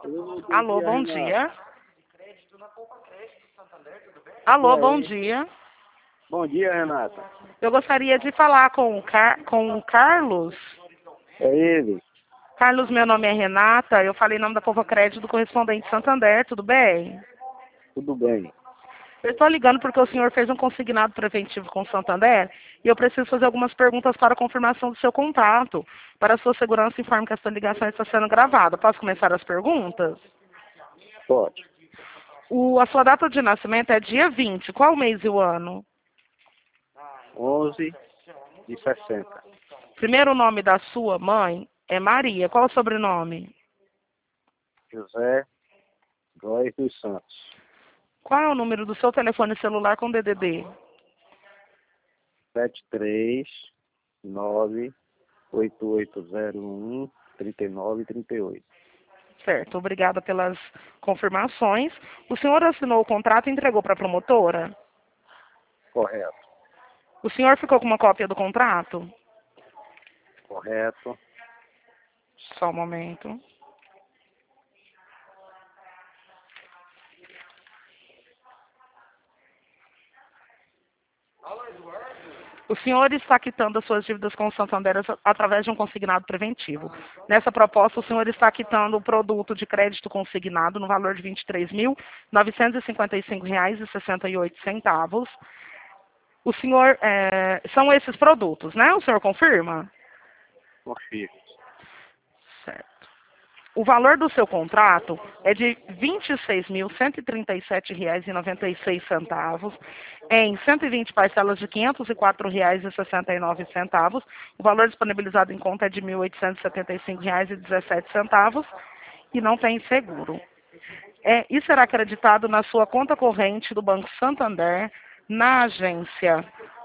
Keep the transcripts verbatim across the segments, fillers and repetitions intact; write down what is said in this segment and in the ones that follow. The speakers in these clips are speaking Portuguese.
Alô, bom dia. Alô, bom dia. Bom dia, Renata. Eu gostaria de falar com o, Car... com o Carlos. É ele? Carlos, meu nome é Renata. Eu falei em nome da Povo Crédito do correspondente Santander, tudo bem? Tudo bem. Eu estou ligando porque o senhor fez um consignado preventivo com o Santander e eu preciso fazer algumas perguntas para a confirmação do seu contato. Para a sua segurança, informe que essa ligação está sendo gravada. Posso começar as perguntas? Pode. O, a sua data de nascimento é dia vinte. Qual o mês e o ano? onze de sessenta. Primeiro nome da sua mãe é Maria. Qual o sobrenome? José Góes dos Santos. Qual é o número do seu telefone celular com D D D? sete três nove oito oito zero um três nove três oito. Certo, obrigada pelas confirmações. O senhor assinou o contrato e entregou para a promotora? Correto. O senhor ficou com uma cópia do contrato? Correto. Só um momento. O senhor está quitando as suas dívidas com o Santander através de um consignado preventivo. Nessa proposta, o senhor está quitando o produto de crédito consignado no valor de vinte e três mil novecentos e cinquenta e cinco reais e sessenta e oito centavos. O senhor, é, são esses produtos, né? O senhor confirma? Confirmo. Certo. O valor do seu contrato é de vinte e seis mil cento e trinta e sete reais e noventa e seis centavos, em cento e vinte parcelas de quinhentos e quatro reais e sessenta e nove centavos. O valor disponibilizado em conta é de mil oitocentos e setenta e cinco reais e dezessete centavos e não tem seguro. É, e será acreditado na sua conta corrente do Banco Santander, na agência,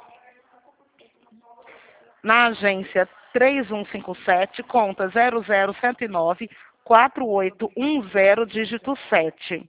na agência três um cinco sete, conta zero zero cento e nove, quatro oito um zero, dígito sete.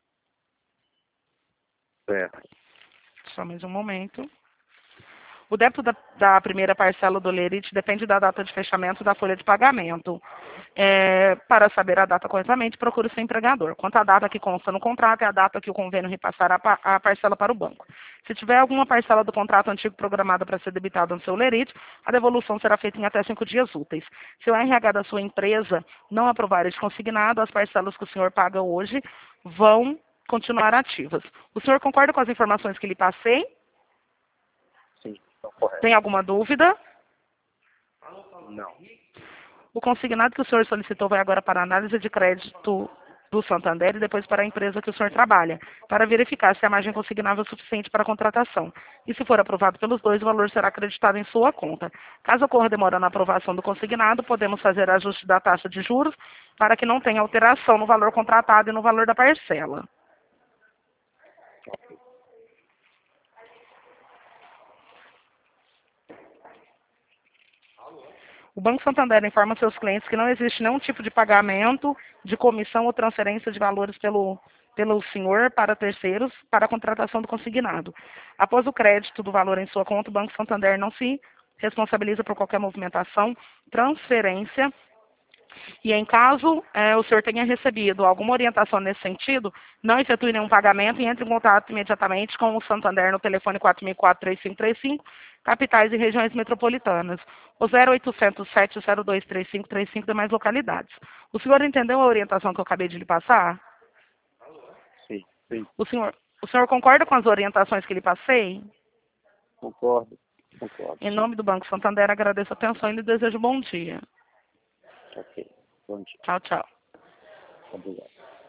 Certo. Só mais um momento. O débito da, da primeira parcela do Lerite depende da data de fechamento da folha de pagamento. É, para saber a data corretamente, procure o seu empregador. Quanto à data que consta no contrato, é a data que o convênio repassará a, a parcela para o banco. Se tiver alguma parcela do contrato antigo programada para ser debitada no seu Lerite, a devolução será feita em até cinco dias úteis. Se o R H da sua empresa não aprovar este consignado, as parcelas que o senhor paga hoje vão continuar ativas. O senhor concorda com as informações que lhe passei? Sim, então correto. Tem alguma dúvida? Não. O consignado que o senhor solicitou vai agora para a análise de crédito do Santander e depois para a empresa que o senhor trabalha, para verificar se a margem consignável é suficiente para a contratação. E se for aprovado pelos dois, o valor será acreditado em sua conta. Caso ocorra demora na aprovação do consignado, podemos fazer ajuste da taxa de juros para que não tenha alteração no valor contratado e no valor da parcela. O Banco Santander informa seus clientes que não existe nenhum tipo de pagamento, de comissão ou transferência de valores pelo, pelo senhor para terceiros para a contratação do consignado. Após o crédito do valor em sua conta, o Banco Santander não se responsabiliza por qualquer movimentação, transferência. E em caso eh, o senhor tenha recebido alguma orientação nesse sentido, não efetue nenhum pagamento e entre em contato imediatamente com o Santander no telefone quatro mil e quatro, três cinco três cinco, capitais e regiões metropolitanas, ou zero oitocentos, sete zero dois, três cinco três cinco demais localidades. O senhor entendeu a orientação que eu acabei de lhe passar? Sim, sim. O senhor, o senhor concorda com as orientações que lhe passei? Concordo. Concordo. Em nome do Banco Santander, agradeço a atenção e lhe desejo bom dia. Ok. Bom dia. Tchau, tchau. Obrigado.